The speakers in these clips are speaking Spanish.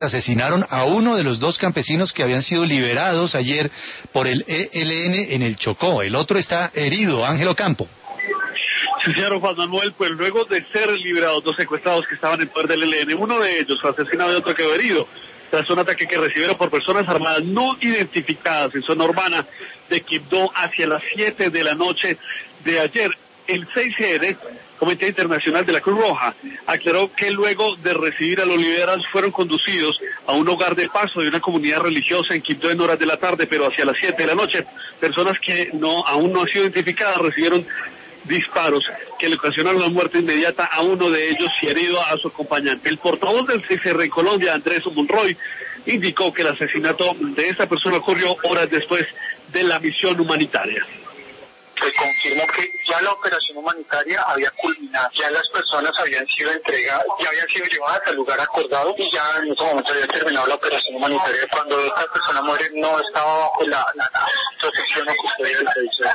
asesinaron a uno de los dos campesinos que habían sido liberados ayer por el ELN en el Chocó. El otro está herido, Ángel Ocampo. Sí, señor Juan Manuel, pues luego de ser liberados dos secuestrados que estaban en poder del ELN, uno de ellos fue asesinado y otro quedó herido tras un ataque que recibieron por personas armadas no identificadas en zona urbana de Quibdó hacia las 7 de la noche de ayer. El CICR, Comité Internacional de la Cruz Roja, aclaró que luego de recibir a los liberados fueron conducidos a un hogar de paso de una comunidad religiosa en Quibdó en horas de la tarde, pero hacia las 7 de la noche, personas que aún no han sido identificadas recibieron disparos que le ocasionaron la muerte inmediata a uno de ellos y herido a su acompañante. El portavoz del CICR en Colombia, Andrés Monroy, indicó que el asesinato de esta persona ocurrió horas después de la misión humanitaria. Se confirmó que ya la operación humanitaria había culminado, ya las personas habían sido entregadas, ya habían sido llevadas al lugar acordado y ya en ese momento había terminado la operación humanitaria. Cuando esta persona muere no estaba bajo la protección o custodia del servicio.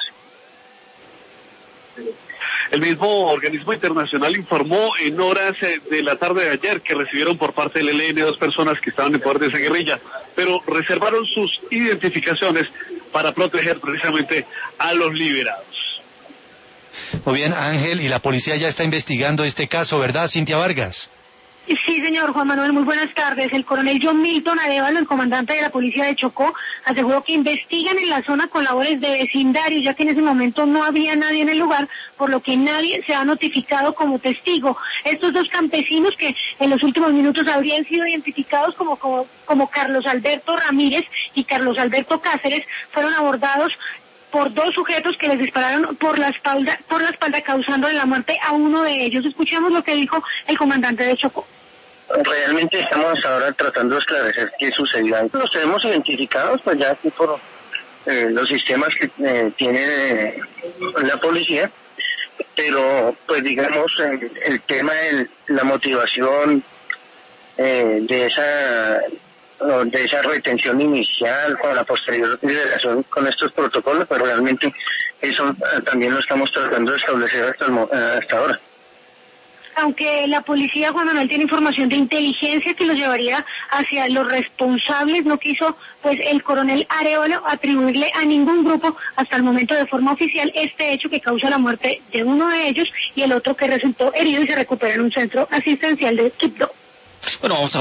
El mismo organismo internacional informó en horas de la tarde de ayer que recibieron por parte del ELN dos personas que estaban en poder de esa guerrilla, pero reservaron sus identificaciones para proteger precisamente a los liberados. Muy bien, Ángel, y la policía ya está investigando este caso, ¿verdad, Cintia Vargas? Sí, señor Juan Manuel, muy buenas tardes. El coronel John Milton Arevalo, el comandante de la policía de Chocó, aseguró que investigan en la zona con labores de vecindario, ya que en ese momento no había nadie en el lugar, por lo que nadie se ha notificado como testigo. Estos dos campesinos que en los últimos minutos habrían sido identificados como Carlos Alberto Ramírez y Carlos Alberto Cáceres, fueron abordados por dos sujetos que les dispararon por la espalda causándole la muerte a uno de ellos. Escuchemos lo que dijo el comandante de Chocó. Realmente estamos ahora tratando de esclarecer qué sucedió. Los tenemos identificados, pues ya aquí por los sistemas que tiene la policía, pero pues digamos el tema de la motivación de esa retención inicial con la posterior liberación con estos protocolos, pero realmente eso también lo estamos tratando de establecer hasta ahora. Aunque la policía, Juan Manuel, tiene información de inteligencia que los llevaría hacia los responsables, no quiso pues el coronel Arevalo atribuirle a ningún grupo hasta el momento de forma oficial este hecho que causa la muerte de uno de ellos y el otro que resultó herido y se recupera en un centro asistencial de Quibdó. Bueno, vamos a